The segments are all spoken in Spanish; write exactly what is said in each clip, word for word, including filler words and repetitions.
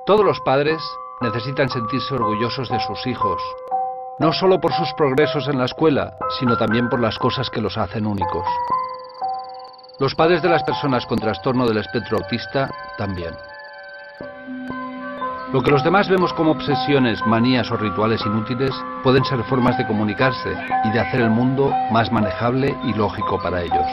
Todos los padres necesitan sentirse orgullosos de sus hijos, no solo por sus progresos en la escuela, sino también por las cosas que los hacen únicos. Los padres de las personas con trastorno del espectro autista también. Lo que los demás vemos como obsesiones, manías o rituales inútiles pueden ser formas de comunicarse y de hacer el mundo más manejable y lógico para ellos.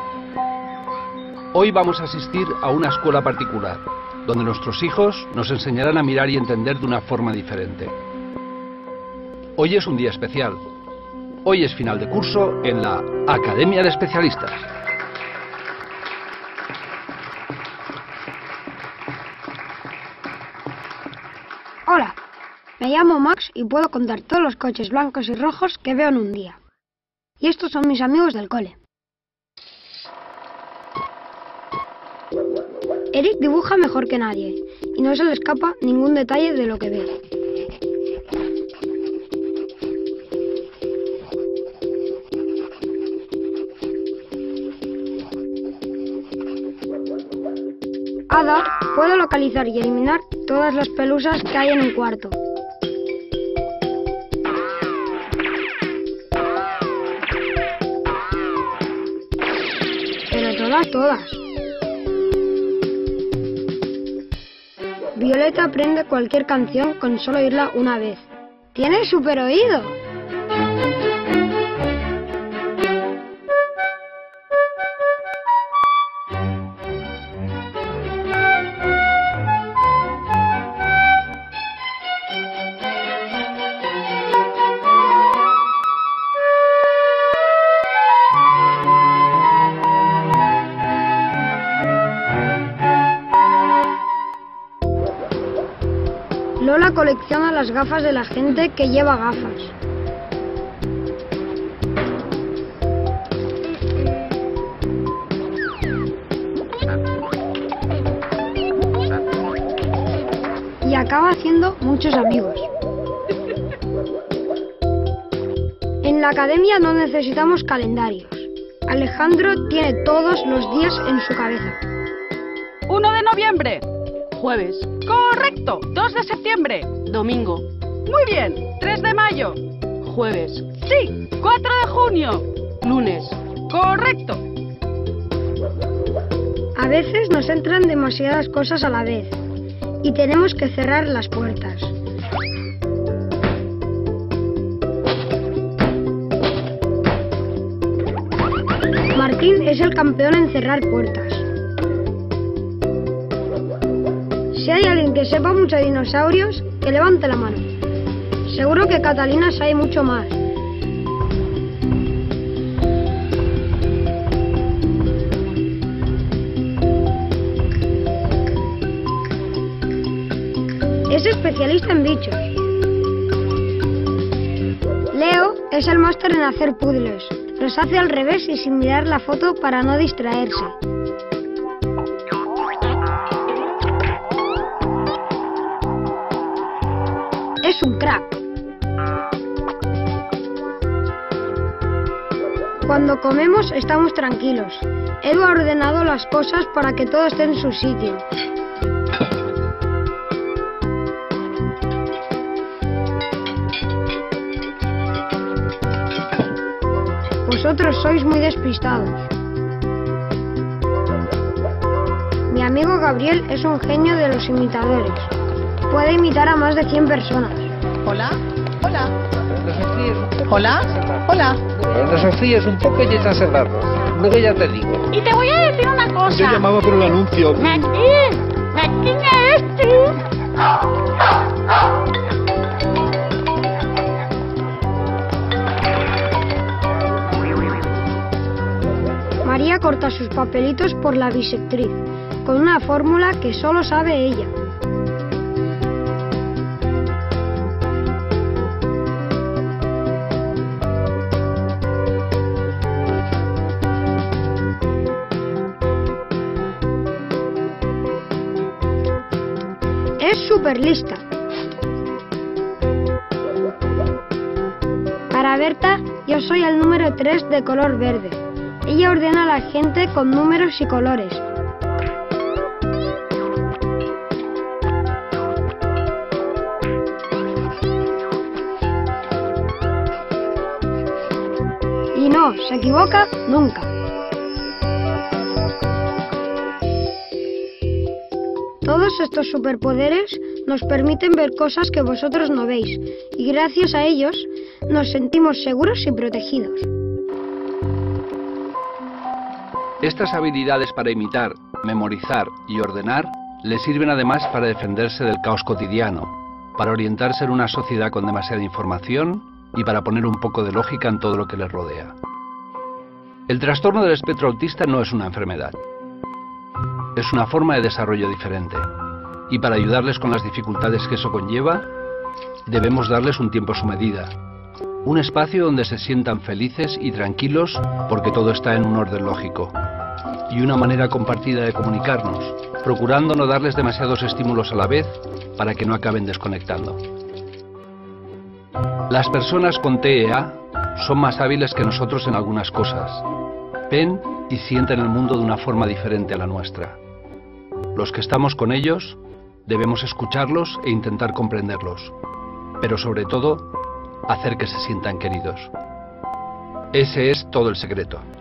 Hoy vamos a asistir a una escuela particular, donde nuestros hijos nos enseñarán a mirar y entender de una forma diferente. Hoy es un día especial. Hoy es final de curso en la Academia de Especialistas. Hola, me llamo Max y puedo contar todos los coches blancos y rojos que veo en un día. Y estos son mis amigos del cole. Eric dibuja mejor que nadie y no se le escapa ningún detalle de lo que ve. Ada puede localizar y eliminar todas las pelusas que hay en un cuarto. Pero todas, todas. Violeta aprende cualquier canción con solo oírla una vez. ¡Tiene súper oído! Lola colecciona las gafas de la gente que lleva gafas. Y acaba haciendo muchos amigos. En la academia no necesitamos calendarios. Alejandro tiene todos los días en su cabeza. uno de noviembre. Jueves. Correcto. dos de septiembre. Domingo. Muy bien. tres de mayo. Jueves. Sí. cuatro de junio. Lunes. Correcto. A veces nos entran demasiadas cosas a la vez y tenemos que cerrar las puertas. Martín es el campeón en cerrar puertas. Si hay alguien que sepa mucho de dinosaurios, que levante la mano. Seguro que Catalina sabe mucho más. Es especialista en bichos. Leo es el máster en hacer puzzles. Los hace al revés y sin mirar la foto para no distraerse. Es un crack. Cuando comemos estamos tranquilos. Edu ha ordenado las cosas para que todo esté en su sitio. Vosotros sois muy despistados. Mi amigo Gabriel es un genio de los imitadores. Puede imitar a más de cien personas. Hola, hola. Hola, hola. Cuando Sofía es un poco y echas a cerrarlo. Luego ya te digo. Y te voy a decir una cosa. Yo llamaba por el anuncio. Martín, Martín eres tú. María corta sus papelitos por la bisectriz, con una fórmula que solo sabe ella. Es súper lista. Para Berta, yo soy el número tres de color verde. Ella ordena a la gente con números y colores. no se equivoca nunca. Todos estos superpoderes nos permiten ver cosas que vosotros no veis, y gracias a ellos nos sentimos seguros y protegidos. Estas habilidades para imitar, memorizar y ordenar les sirven además para defenderse del caos cotidiano, para orientarse en una sociedad con demasiada información y para poner un poco de lógica en todo lo que les rodea. El trastorno del espectro autista no es una enfermedad. Es una forma de desarrollo diferente. Y para ayudarles con las dificultades que eso conlleva, debemos darles un tiempo a su medida. Un espacio donde se sientan felices y tranquilos porque todo está en un orden lógico. Y una manera compartida de comunicarnos, procurando no darles demasiados estímulos a la vez para que no acaben desconectando. Las personas con T E A son más hábiles que nosotros en algunas cosas. Ven y sienten el mundo de una forma diferente a la nuestra. Los que estamos con ellos debemos escucharlos e intentar comprenderlos, pero sobre todo, hacer que se sientan queridos. Ese es todo el secreto.